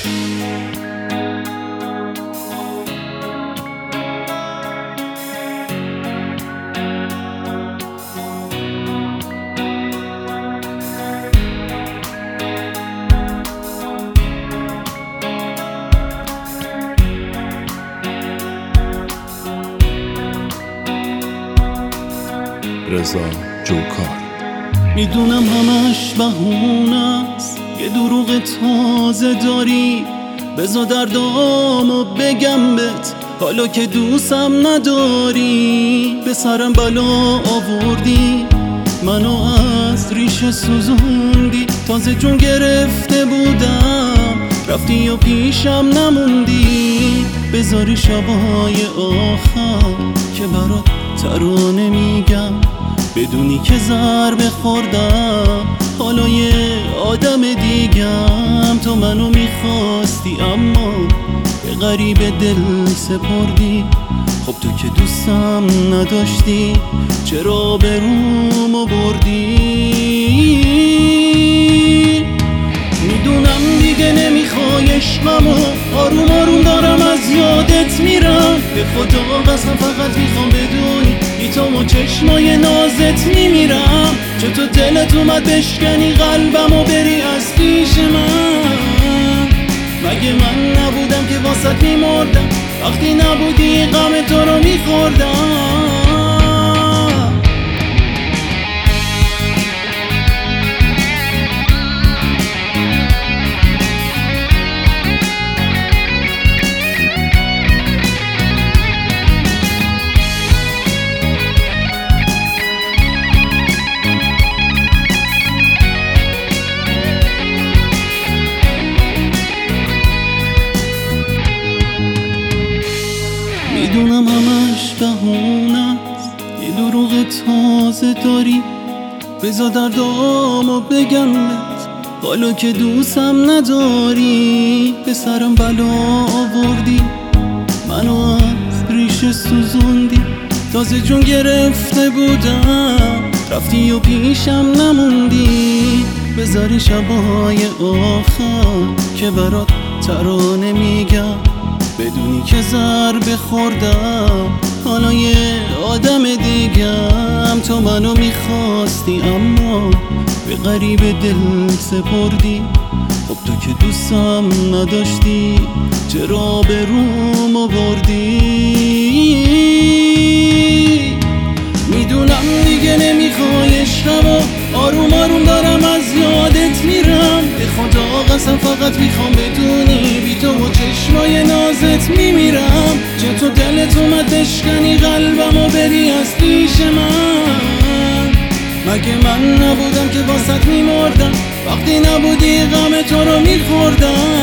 رضا جوکار. میدونم همش بهونه‌ست، یه دروغ تازه داری. بذار دردامو بگم بهت حالا که دوستم نداری. به سرم بلا آوردی، منو از ریشه سوزوندی. تازه جون گرفته بودم رفتی و پیشم نموندی. بذاری شبای آخر که برات ترانه میگم، بدونی که ضربه خوردم حالا یه آدم دیگم. تو منو میخواستی اما به غریب دل سپردی. خب تو که دوستم نداشتی چرا به رومو بردی؟ میدونم دیگه نمیخوای عشقمو، آروم آروم دارم از یادت میرم. به خدا قسم فقط میخوام بدونی بی تو و چشمای نازت میمیرم. چطور دلت اومد بشکنی قلبمو بری از پیش من؟ مگه من نبودم که واسط میمردم وقتی نبودی غم تو رو میخوردم؟ میدونم همش بهونه‌ست، یه دروغ تازه داری. بذار دردامو بگم بهت حالا که دوستم نداری. به سرم بلا آوردی، منو از ریشه سوزوندی. تازه جون گرفته بودم رفتی و پیشم نموندی. بذاری شبای آخر که برات ترانه میگم، بدونی که ضربه خوردم حالا یه آدم دیگم. تو منو میخواستی اما به غریب دل سپردی. خب تو که دوستم نداشتی چرا به رومو بردی؟ میدونم دیگه نمیخوای عشقمو، آروم آروم دارم از یادت میرم. به خدا قسم فقط میخوام بدونی بی تو و چشمای نازت میمیرم. چطور دلت اومد بشکنی قلبمو بری از پیش من؟ مگه من نبودم که واسط میمردم وقتی نبودی غم تو رو میخوردم؟